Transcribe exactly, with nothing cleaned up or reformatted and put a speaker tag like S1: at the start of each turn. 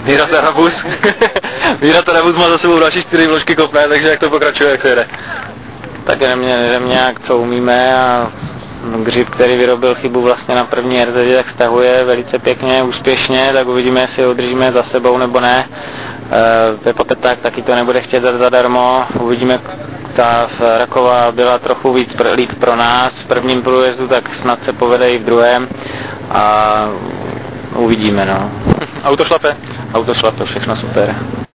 S1: Míra Tarabus. Míra Tarabus má za sebou další čtyři vložky kopné, takže jak to pokračuje, jak to jede? Tak jdem, jdem nějak, co umíme a Grip, který vyrobil chybu vlastně na první R Z, tak stahuje velice pěkně, úspěšně, tak uvidíme, jestli ho udržíme za sebou nebo ne. Pepa Peták taky to nebude chtět zadarmo, uvidíme. Ta Rakova byla trochu víc pro, líp pro nás v prvním průjezdu, tak snad se povede i v druhém a uvidíme, no.
S2: Auto šlape?
S1: Auto šlape, všechno super.